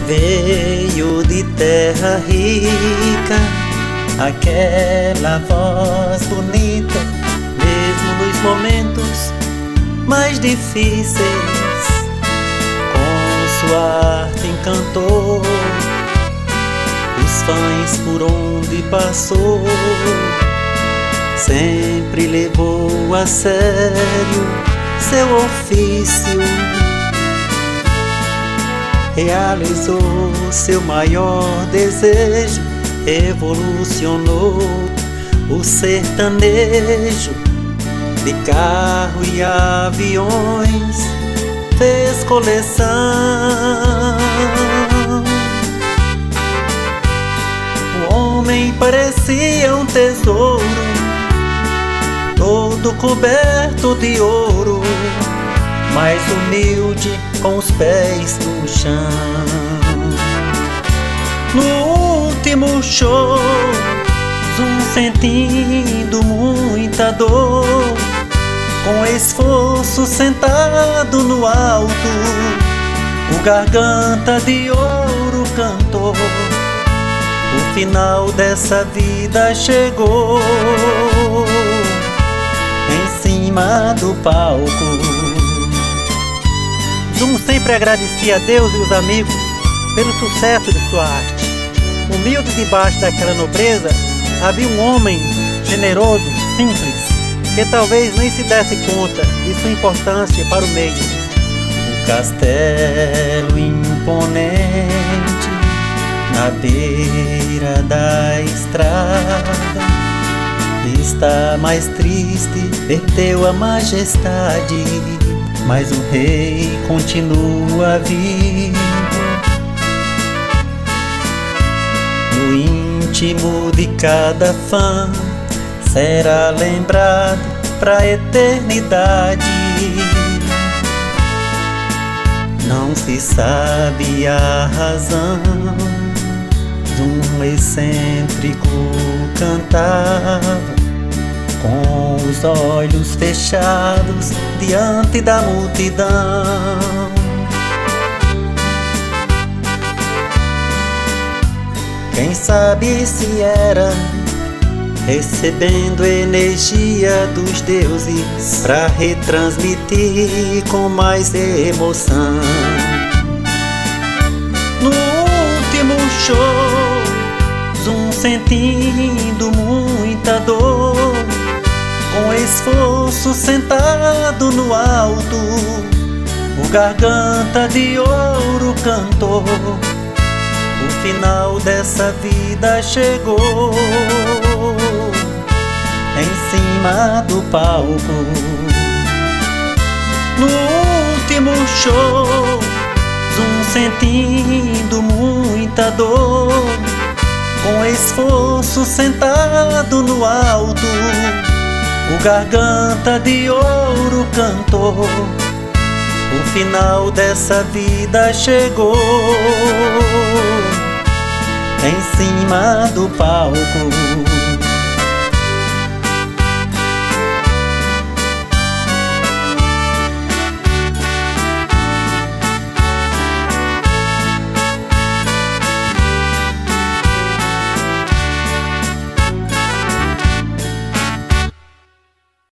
Veio de terra rica aquela voz bonita, mesmo nos momentos mais difíceis, com sua arte encantou os fãs por onde passou. Sempre levou a sério seu ofício, realizou seu maior desejo, evolucionou o sertanejo. De carro e aviões fez coleção. O homem parecia um tesouro, todo coberto de ouro, mas humilde com os pés no chão. No último show, sentindo muita dor, com esforço sentado no alto, o Garganta de Ouro cantou. O final dessa vida chegou em cima do palco. Zum sempre agradecia a Deus e os amigos pelo sucesso de sua arte. Humilde debaixo daquela nobreza havia um homem generoso, simples, que talvez nem se desse conta de sua importância para o meio. O castelo imponente na beira da estrada está mais triste, perdeu a majestade, mas o rei continua vivo. No íntimo de cada fã será lembrado pra eternidade. Não se sabe a razão de um excêntrico cantava com os olhos fechados diante da multidão. Quem sabe se era recebendo energia dos deuses pra retransmitir com mais emoção. No último show, Zum sentindo muita dor, com esforço sentado no alto, o Garganta de Ouro cantou. O final dessa vida chegou em cima do palco. No último show, Zum sentindo muita dor, com esforço sentado no alto, o Garganta de Ouro cantou. O final dessa vida chegou em cima do palco.